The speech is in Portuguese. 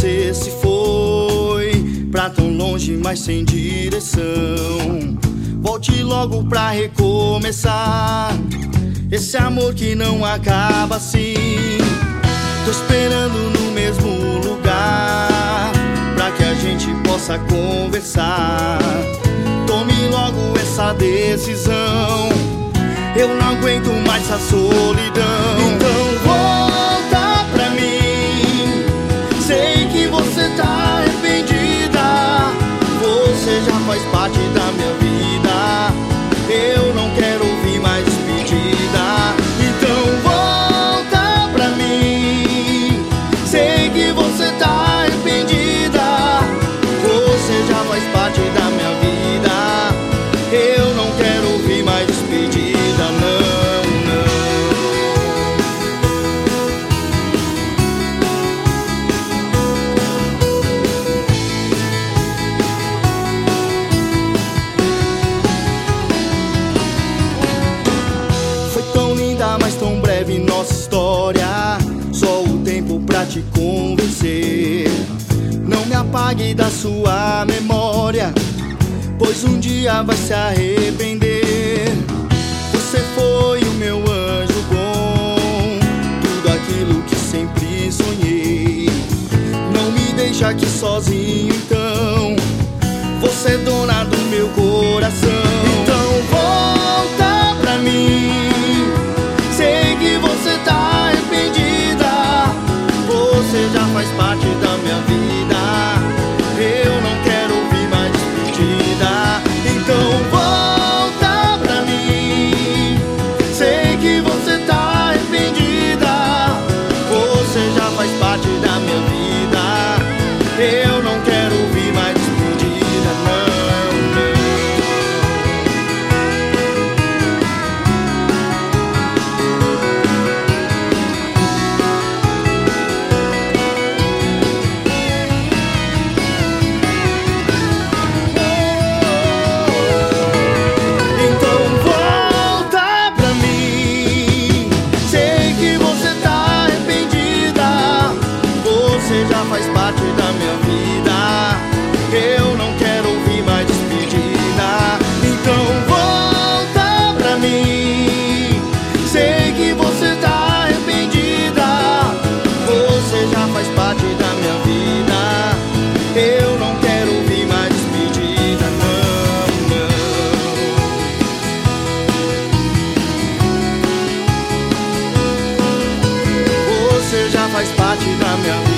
você se foi pra tão longe, mas sem direção. Volte logo pra recomeçar esse amor que não acaba assim. Tô esperando no mesmo lugar pra que a gente possa conversar. Tome logo essa decisão, eu não aguento mais a solidão. Então volta pra mim, sei que você tá arrependida. Você já faz parte da minha vida, eu não quero ouvir mais despedida. Então volta pra mim, sei que você tá arrependida. Você já faz parte da minha vida, eu não quero ouvir mais despedida, não, não. Foi tão linda, mas tão breve nossa história. Só o tempo pra te convencer. Não me apague da sua memória, pois um dia vai se arrepender. Você foi o meu anjo bom, tudo aquilo que sempre sonhei. Não me deixa aqui sozinho então, você é dona do meu coração. Então volta pra mim, sei que você tá arrependida. Você já faz parte da minha vida, eu não quero ouvir mais despedida. Então volta pra mim, sei que você tá arrependida. Você já faz parte da minha vida, eu não quero ouvir mais despedida, não, não. Faz parte da minha vida, eu não quero ouvir mais despedida. Então volta pra mim, sei que você tá arrependida. Você já faz parte da minha vida, eu não quero ouvir mais despedida, não, não. Você já faz parte da minha vida,